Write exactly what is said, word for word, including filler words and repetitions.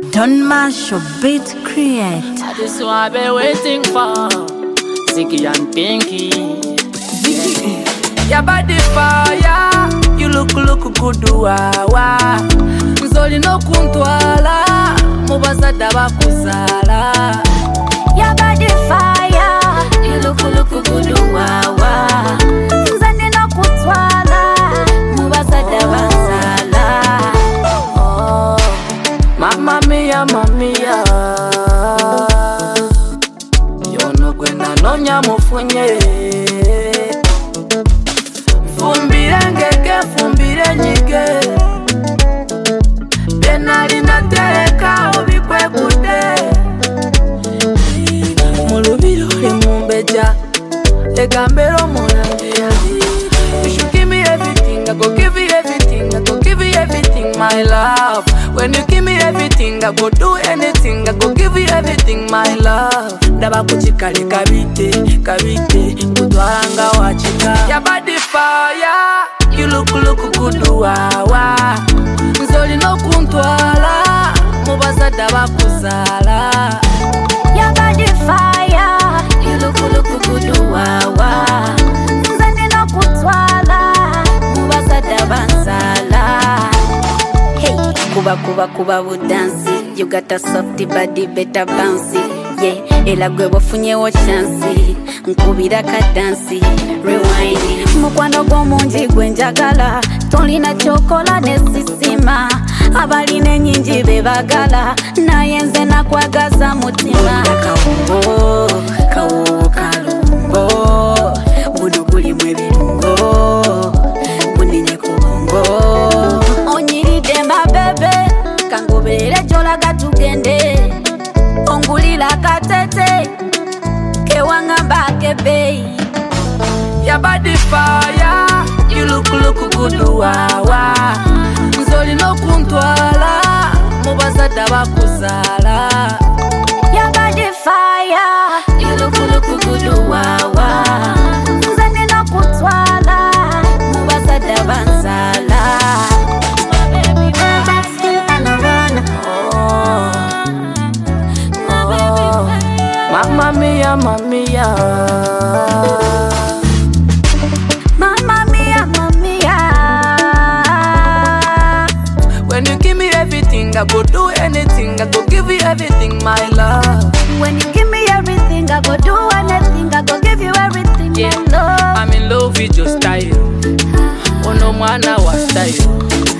Don't mash your beat create. This one I've been waiting for. Ziggy and Pinky. Ziggy. Your body fire. You look look good wawa. Nzoli no kuntwala. Mubaza daba kuzala. Your body fire. You look look good wawa. Nzoli no kuntwala. Mubaza daba kuzala. Oh, Mamma mia, mamma mia. Yono kwenda nonya mufunye. Fumbire ngeke, fumbire nyige. Benali na tereka obikwe kude. Mulubiro limumbeja. Egambero mulangia. You should give me everything, I go give you everything, I go give you everything, my love. When you give me everything, I go do anything, I go give you everything, my love. Daba kuchikale kabite, kabite, kutwanga wachika. Your body fire, you look look good wawa. Nzoli no kuntwala, mubaza daba kuzala. Your body fire, you look look good wawa. Nzoli no kuntwala, mubaza daba kuzala. Hey, kuba kuba kuba budansi. You got a softy body, better bouncy. Yeah, ela gwe wafunye wo chance. Nkubira ka dansi, rewind. Mukwano go munji gwenjagala. Tolina chokola nesisima. Abaline nyinji bebagala. Nayenze nakwagaza mutima. Kawungo, kawo kalungo. Buduguli mwebirungo. Buninye kubongo. Onyiride mabebe. Kangobere jola gatugende. Ongulila katete. Kewanga mbake bei. Your body fire. You look look good wawa. Nzoli no kuntwala. Mubaza daba kuzala. Your body fire. You look look good wawa. Nzoli no kuntwala. Mubaza daba kuzala. Mamma mia, mamma mia. Mamma mia, mamma mia. When you give me everything, I go do anything, I go give you everything, my love. When you give me everything, I go do anything, I go give you everything, Yeah, my love. I'm in love with your style. Oh no, man, I was style.